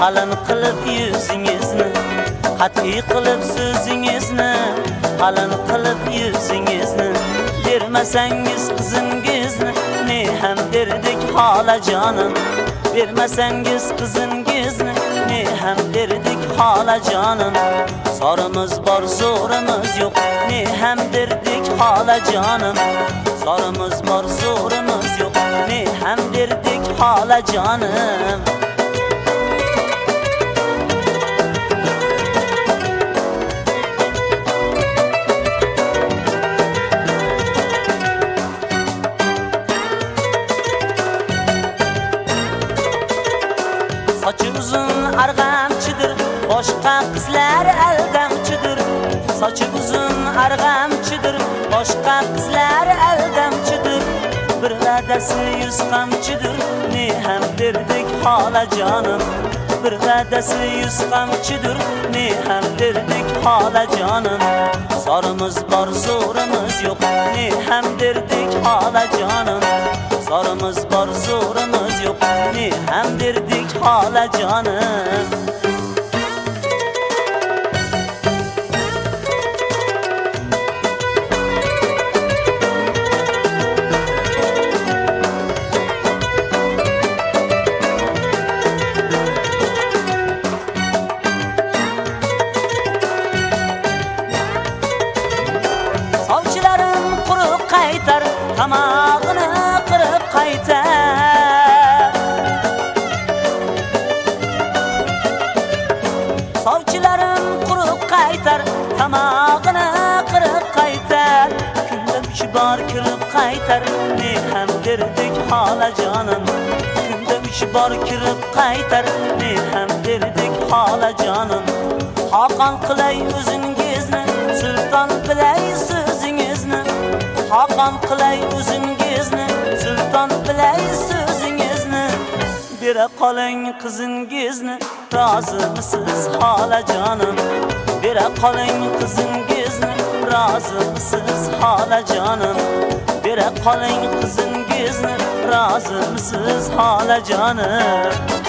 qalin qilib yuzingizni, qat'iy qilib so'zingizni, qalin qilib yuzingizni, bermasangiz qizingizni, ne ham derdik xolajonim. Bermasangiz qizingizni, ne ham derdik xolajonim. Sorimiz bor, zo'rimiz yo'q, ne ham derdik xolajonim. Sorimiz bor, zo'rimiz yo'q, ne ham derdik xolajonim. Sochi uzun arg'amchidir, boshqa qizlar aldamchidir. Sochi uzun arg'amchidir, boshqa qizlar aldamchidir. Bir vadasi 100 qamchidir, ne ham derdik xolajonim. Bir vadasi 100 qamchidir, ne ham derdik xolajonim. Sorimiz bor, zo'rimiz yo'q, ne ham derdik xolajonim. Sorimiz bor, zo'rimiz yo'q, ne ham derdik xolajonim. Sovchilarim quruq qaytar, tomog'ini qirib qaytar. Sovchilarim quruq qaytar, tomog'ini qirib qaytar. Kunda 3 bor kirib qaytar, ne ham derdik xolajonim. Kunda 3 bor kirib qaytar, ne ham derdik xolajonim. Xoqon qilay o'zingizni, sulton bilay so'zingizni. Xoqon qilay o'zingizni, sulton bilay so'zingizni. Bera qoling qizingizni, rozimisiz xolajonim. Bera qoling qizingizni, rozimisiz xolajonim. Bera qoling qizingizni, rozimisiz xolajonim.